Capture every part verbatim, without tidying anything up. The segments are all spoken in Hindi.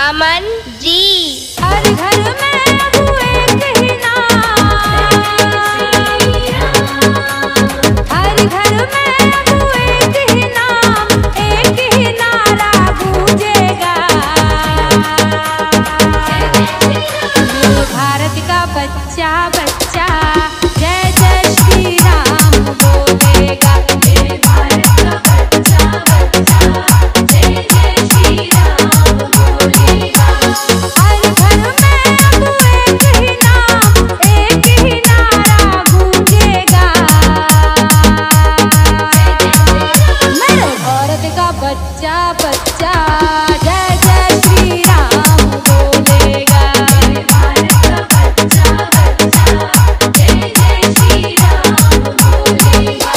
अमन जी। हर घर में अब एक ही नाम, हर घर में अब एक ही नाम, एक ही नारा गूंजेगा। मेरे भारत का बच्चा बच्चा जय जय श्री राम बोलेगा। मेरे भारत का बच्चा बच्चा जय जय श्री राम बोलेगा। हर घर में अब एक ही नाम, एक ही नारा गूंजेगा। मेरे भारत का बच्चा बच्चा जय जय श्री राम बोलेगा। मेरे भारत का बच्चा बच्चा जय जय श्री राम बोलेगा।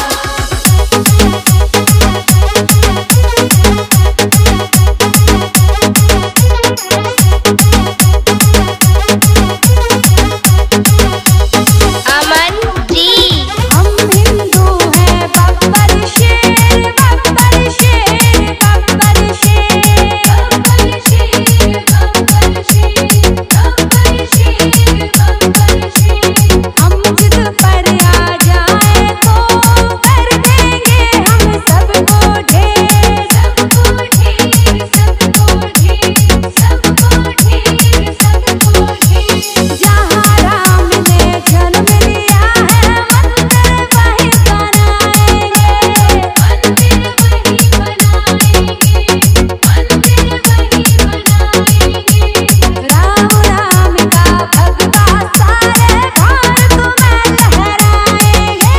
अमन जी। हम हिंदू हैं बब्बर शेर, बब्बर शेर, बब्बर शेर, बब्बर शेर, बब्बर शेर, बब्बर शेर, बब्बर शेर। हम जिद पर आ जाए तो कर देंगे हम सबको ढेर, सबको ढेर, सबको ढेर, सबको ढेर, सबको ढेर। जहाँ राम ने जन्म लिया है मंदिर वहीं बनाएंगे, मंदिर वहीं बनाएंगे, मंदिर वहीं बनाएंगे। राम राम का भगवा सारे भारत में लहराएंगे।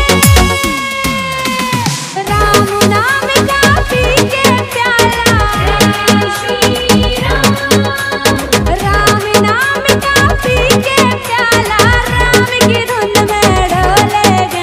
राम नाम का पी के प्याला, श्री राम, राम नाम का पी के प्याला राम की धुन में डोलेगा।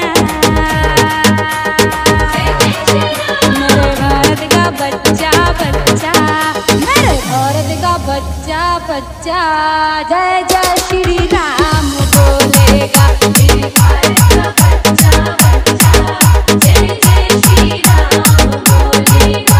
मेरे भारत का बच्चा बच्चा, मेरे भारत का बच्चा बच्चा जय जय श्री राम बोलेगा। मेरे भारत का बच्चा बच्चा जय जय श्री राम बोलेगा।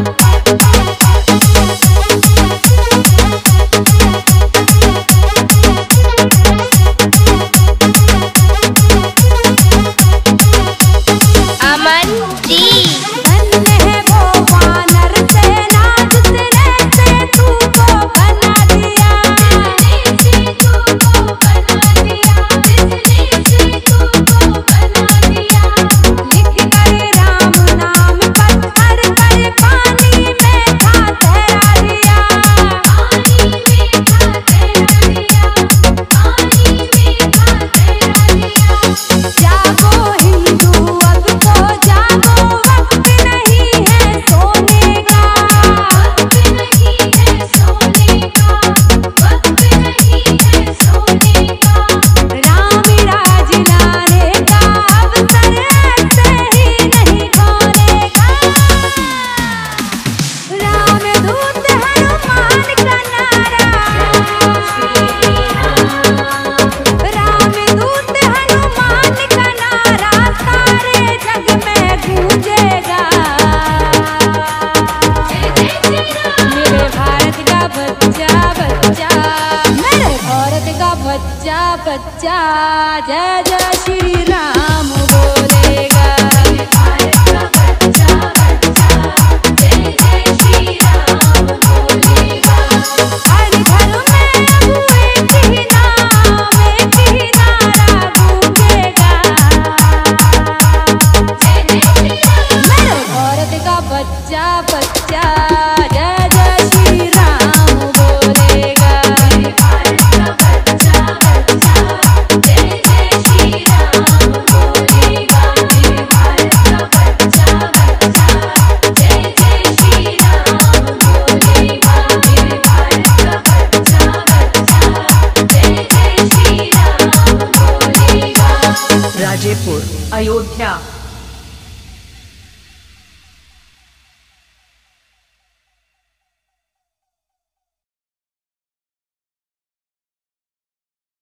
अमन जी। धन्य है वो वानर सेना जिसने से तू को बना दिया, जिसने से तू को बना दिया, जिसने से तू को बना दिया। लिख कर राम नाम पत्थर पर पानी में था तैरा दिया, पानी में था तैरा दिया, पानी में था तैरा दिया। जागो हिंदू अब तो जागो, वक्त नहीं है सोने का, वक्त नहीं है सोने का, वक्त नहीं है सोने का। राम राज लाने का अवसर ऐसे ही नहीं खोने का। राम दूत हनुमान का नारा, राम दूत हनुमान का नारा सारे जग में गूंजेगा। मेरे भारत का बच्चा बच्चा, मेरे भारत का बच्चा बच्चा जय जय श्री राम बोलेगा। मेरे भारत का बच्चा बच्चा जय जय श्री राम बोलेगा। हर घर में अब एक ही नाम, एक ही नारा गूंजेगा। मेरे भारत का बच्चा बच्चा जय जय श्री राम बोलेगा। मेरे भारत का बच्चा बच्चा जय जय श्री राम बोलेगा। मेरे भारत का बच्चा बच्चा जय जय श्री राम बोलेगा। मेरे भारत का बच्चा बच्चा जय जय श्री राम बोलेगा। राजेपुर, अयोध्या।